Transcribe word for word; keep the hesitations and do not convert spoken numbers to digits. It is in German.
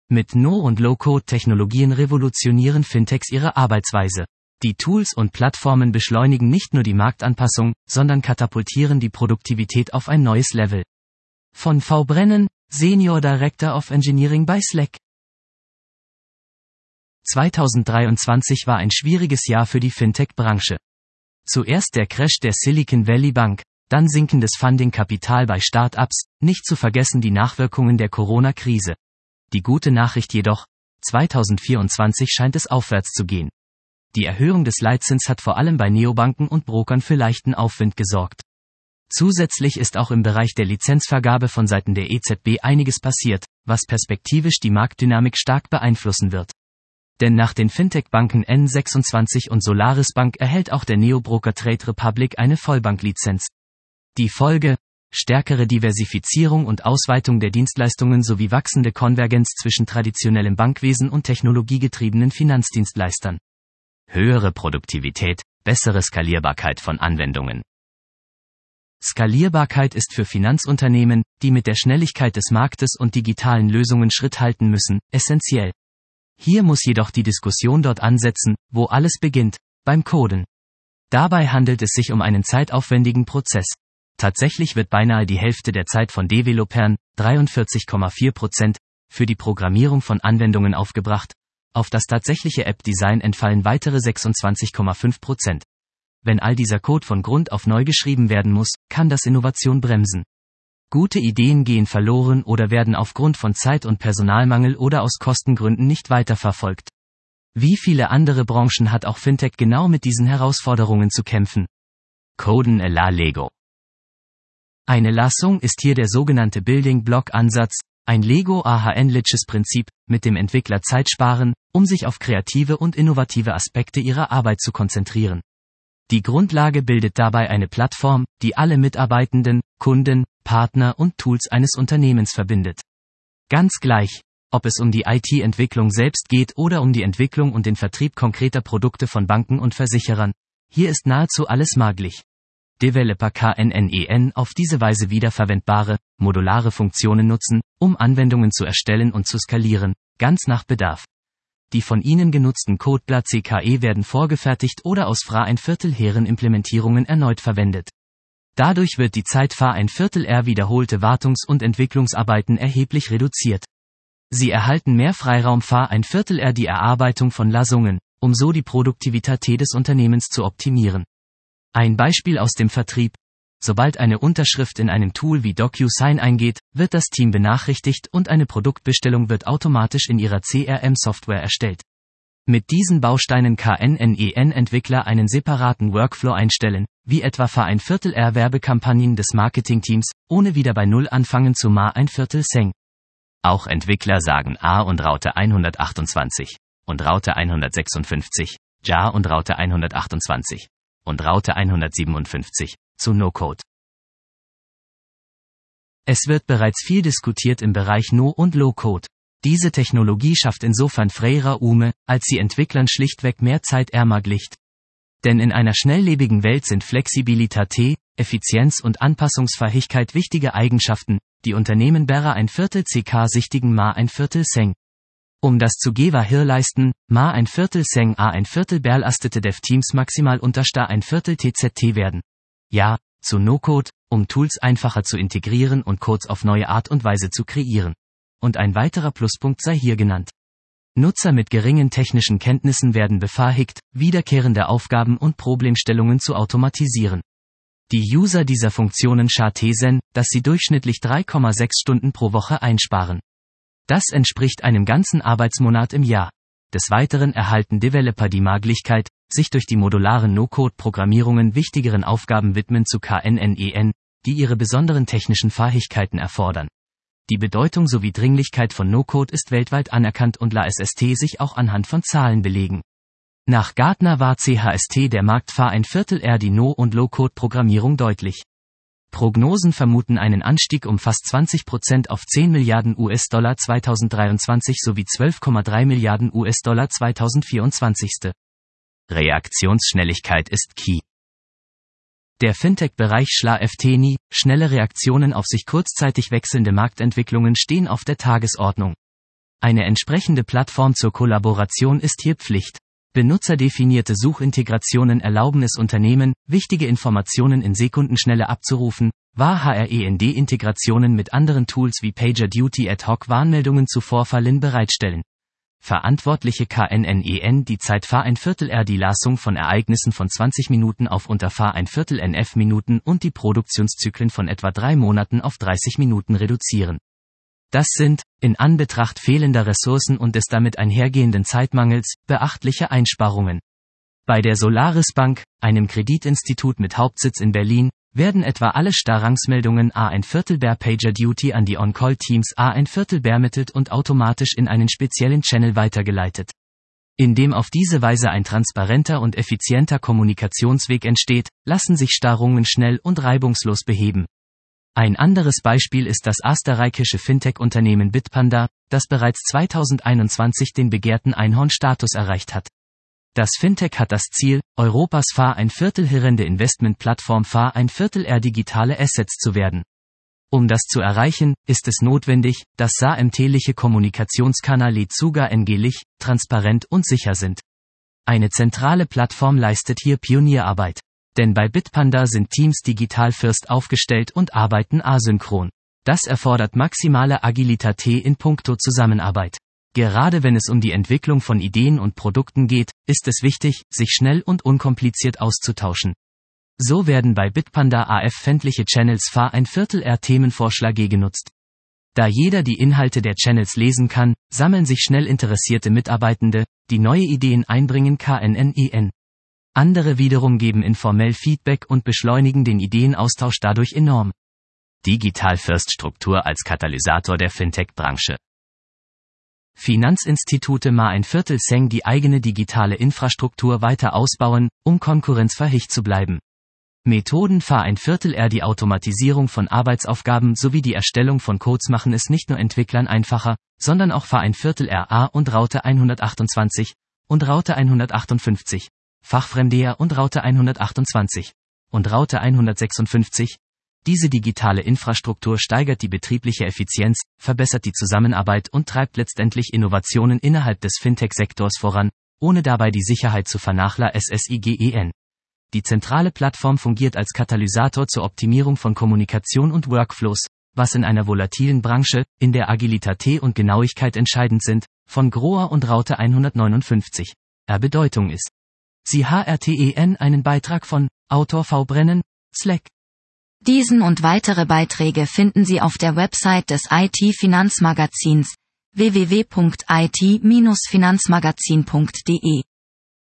Mit No- und Low-Code-Technologien revolutionieren Fintechs ihre Arbeitsweise. Die Tools und Plattformen beschleunigen nicht nur die Marktanpassung, sondern katapultieren die Produktivität auf ein neues Level. Von V. Brennan, Senior Director of Engineering bei Slack. zweitausenddreiundzwanzig war ein schwieriges Jahr für die Fintech-Branche. Zuerst der Crash der Silicon Valley Bank, dann sinkendes Funding-Kapital bei Start-ups, nicht zu vergessen die Nachwirkungen der Corona-Krise. Die gute Nachricht jedoch, zweitausendvierundzwanzig scheint es aufwärts zu gehen. Die Erhöhung des Leitzins hat vor allem bei Neobanken und Brokern für leichten Aufwind gesorgt. Zusätzlich ist auch im Bereich der Lizenzvergabe von Seiten der E Z B einiges passiert, was perspektivisch die Marktdynamik stark beeinflussen wird. Denn nach den Fintech-Banken N sechsundzwanzig und Solaris Bank erhält auch der Neobroker Trade Republic eine Vollbanklizenz. Die Folge: stärkere Diversifizierung und Ausweitung der Dienstleistungen sowie wachsende Konvergenz zwischen traditionellem Bankwesen und technologiegetriebenen Finanzdienstleistern. Höhere Produktivität, bessere Skalierbarkeit von Anwendungen. Skalierbarkeit ist für Finanzunternehmen, die mit der Schnelligkeit des Marktes und digitalen Lösungen Schritt halten müssen, essentiell. Hier muss jedoch die Diskussion dort ansetzen, wo alles beginnt, beim Coden. Dabei handelt es sich um einen zeitaufwendigen Prozess. Tatsächlich wird beinahe die Hälfte der Zeit von Developern, dreiundvierzig Komma vier Prozent, für die Programmierung von Anwendungen aufgebracht. Auf das tatsächliche App-Design entfallen weitere sechsundzwanzig Komma fünf Prozent. Wenn all dieser Code von Grund auf neu geschrieben werden muss, kann das Innovation bremsen. Gute Ideen gehen verloren oder werden aufgrund von Zeit- und Personalmangel oder aus Kostengründen nicht weiterverfolgt. Wie viele andere Branchen hat auch Fintech genau mit diesen Herausforderungen zu kämpfen. Coden à la Lego. Eine Lassung ist hier der sogenannte Building-Block-Ansatz, ein Lego-A H N-liches Prinzip, mit dem Entwickler Zeit sparen, um sich auf kreative und innovative Aspekte ihrer Arbeit zu konzentrieren. Die Grundlage bildet dabei eine Plattform, die alle Mitarbeitenden, Kunden, Partner und Tools eines Unternehmens verbindet. Ganz gleich, ob es um die I T-Entwicklung selbst geht oder um die Entwicklung und den Vertrieb konkreter Produkte von Banken und Versicherern, hier ist nahezu alles möglich. Developer K N N E N auf diese Weise wiederverwendbare, modulare Funktionen nutzen, um Anwendungen zu erstellen und zu skalieren, ganz nach Bedarf. Die von ihnen genutzten Codeblatt C K E werden vorgefertigt oder aus F R A ein Viertel hehren Implementierungen erneut verwendet. Dadurch wird die Zeit F R A ein Viertel R wiederholte Wartungs- und Entwicklungsarbeiten erheblich reduziert. Sie erhalten mehr Freiraum F R A ein Viertel R die Erarbeitung von Lassungen, um so die Produktivität des Unternehmens zu optimieren. Ein Beispiel aus dem Vertrieb: Sobald eine Unterschrift in einem Tool wie DocuSign eingeht, wird das Team benachrichtigt und eine Produktbestellung wird automatisch in ihrer C R M-Software erstellt. Mit diesen Bausteinen K N N E N-Entwickler einen separaten Workflow einstellen, wie etwa F A ein Viertel R Werbekampagnen des Marketingteams, ohne wieder bei Null anfangen zu Ma ein Viertel Seng. Auch Entwickler sagen A und Raute hundertachtundzwanzig und Raute hundertsechsundfünfzig, Jar und Raute hundertachtundzwanzig und Raute hundertsiebenundfünfzig zu No-Code. Es wird bereits viel diskutiert im Bereich No- und Low-Code. Diese Technologie schafft insofern freier Ume, als sie Entwicklern schlichtweg mehr Zeit ermöglicht. Denn in einer schnelllebigen Welt sind Flexibilität, Effizienz und Anpassungsfähigkeit wichtige Eigenschaften, die Unternehmen Berra ein Viertel C K sichtigen Ma ein Viertel Seng. Um das zu Gewa hier leisten, Ma ein Viertel Seng A ein Viertel berlastete Dev-Teams maximal untersta ein Viertel T Z T werden. Ja, zu No-Code, um Tools einfacher zu integrieren und Codes auf neue Art und Weise zu kreieren. Und ein weiterer Pluspunkt sei hier genannt. Nutzer mit geringen technischen Kenntnissen werden befähigt, wiederkehrende Aufgaben und Problemstellungen zu automatisieren. Die User dieser Funktionen schätzen, dass sie durchschnittlich drei Komma sechs Stunden pro Woche einsparen. Das entspricht einem ganzen Arbeitsmonat im Jahr. Des Weiteren erhalten Developer die Möglichkeit, sich durch die modularen No-Code-Programmierungen wichtigeren Aufgaben widmen zu K N N E N, die ihre besonderen technischen Fähigkeiten erfordern. Die Bedeutung sowie Dringlichkeit von No-Code ist weltweit anerkannt und lässt sich auch anhand von Zahlen belegen. Nach Gartner war C H S T der Markt F A ein Viertel R die No- und Low-Code-Programmierung deutlich. Prognosen vermuten einen Anstieg um fast zwanzig Prozent auf zehn Milliarden U S-Dollar zweitausenddreiundzwanzig sowie zwölf Komma drei Milliarden U S-Dollar zweitausendvierundzwanzig. Reaktionsschnelligkeit ist key. Der Fintech-Bereich schläft nie, schnelle Reaktionen auf sich kurzzeitig wechselnde Marktentwicklungen stehen auf der Tagesordnung. Eine entsprechende Plattform zur Kollaboration ist hier Pflicht. Benutzerdefinierte Suchintegrationen erlauben es Unternehmen, wichtige Informationen in Sekundenschnelle abzurufen, WAHREND-Integrationen mit anderen Tools wie PagerDuty Ad-Hoc-Warnmeldungen zu Vorfällen bereitstellen. Verantwortliche K N N E N die Zeit Fahr ein Viertel R die Lasung von Ereignissen von zwanzig Minuten auf unter Fahr ein Viertel N F Minuten und die Produktionszyklen von etwa drei Monaten auf dreißig Minuten reduzieren. Das sind, in Anbetracht fehlender Ressourcen und des damit einhergehenden Zeitmangels, beachtliche Einsparungen. Bei der Solaris Bank, einem Kreditinstitut mit Hauptsitz in Berlin, werden etwa alle Starrangsmeldungen A ein Viertel Bar PagerDuty an die On-Call-Teams A ein Viertel Bar ermittelt und automatisch in einen speziellen Channel weitergeleitet. Indem auf diese Weise ein transparenter und effizienter Kommunikationsweg entsteht, lassen sich Starrungen schnell und reibungslos beheben. Ein anderes Beispiel ist das österreichische Fintech-Unternehmen Bitpanda, das bereits zweitausendeinundzwanzig den begehrten Einhorn-Status erreicht hat. Das Fintech hat das Ziel, Europas Fahr ein Viertel hirrende Investmentplattform Fahr ein Viertel R digitale Assets zu werden. Um das zu erreichen, ist es notwendig, dass sämtliche Kommunikationskanäle zugänglich, transparent und sicher sind. Eine zentrale Plattform leistet hier Pionierarbeit. Denn bei Bitpanda sind Teams digital first aufgestellt und arbeiten asynchron. Das erfordert maximale Agilität in puncto Zusammenarbeit. Gerade wenn es um die Entwicklung von Ideen und Produkten geht, ist es wichtig, sich schnell und unkompliziert auszutauschen. So werden bei Bitpanda A F-fändliche Channels Fahr ein Viertel R Themenvorschläge genutzt. Da jeder die Inhalte der Channels lesen kann, sammeln sich schnell interessierte Mitarbeitende, die neue Ideen einbringen K N N E N. Andere wiederum geben informell Feedback und beschleunigen den Ideenaustausch dadurch enorm. Digital-First-Struktur als Katalysator der Fintech-Branche. Finanzinstitute Ma ein Viertel Seng die eigene digitale Infrastruktur weiter ausbauen, um konkurrenzfähig zu bleiben. Methoden Fahr ein Viertel R die Automatisierung von Arbeitsaufgaben sowie die Erstellung von Codes machen es nicht nur Entwicklern einfacher, sondern auch Fahr ein Viertel R A und Raute hundertachtundzwanzig und Raute hundertachtundfünfzig. Fachfremdeher und Raute hundertachtundzwanzig und Raute hundertsechsundfünfzig. Diese digitale Infrastruktur steigert die betriebliche Effizienz, verbessert die Zusammenarbeit und treibt letztendlich Innovationen innerhalb des Fintech-Sektors voran, ohne dabei die Sicherheit zu vernachlässigen. Die zentrale Plattform fungiert als Katalysator zur Optimierung von Kommunikation und Workflows, was in einer volatilen Branche, in der Agilität und Genauigkeit entscheidend sind, von Grohe und Raute hundertneunundfünfzig R Bedeutung ist. Sie H R T E N einen Beitrag von Autor V. Brennen, Slack. Diesen und weitere Beiträge finden Sie auf der Website des I T-Finanzmagazins w w w punkt i t Bindestrich finanzmagazin punkt d e.